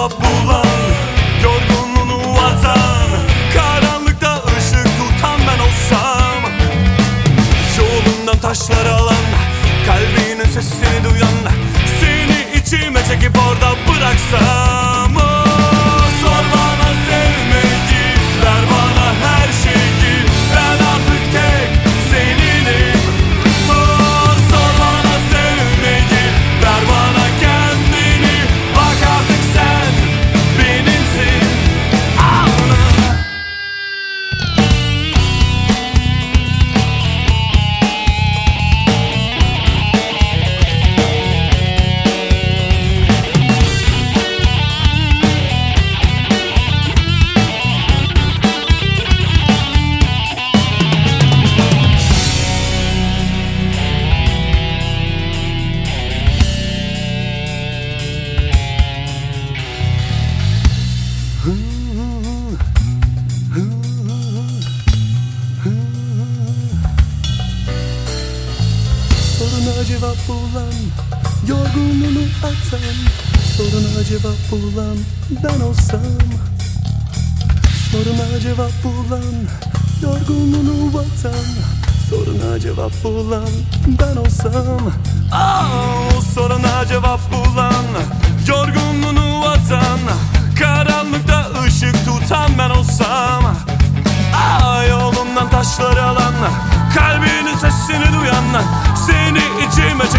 cevap bulan, yorgunluğunu atan, karanlıkta ışık tutan ben olsam. Yolundan taşları alan, kalbinin sesini duyan, seni içime çekip orada bıraksam. Sor bana sevmeyi, ver bana her şeyi, ben artık tek seninim. Sor bana sevmeyi, ver bana kendini, bak artık sen benimsin. Soruna cevap bulan, yorgunluğunu atan, soruna cevap bulan ben olsam. Soruna cevap bulan, yorgunluğunu atan, soruna cevap bulan ben olsam. Soruna cevap bulan, yorgunluğunu atan, karanlıkta ışık tutan ben olsam. Yolumdan taşları alan, kalbinin sesini duyan, seni içime çekip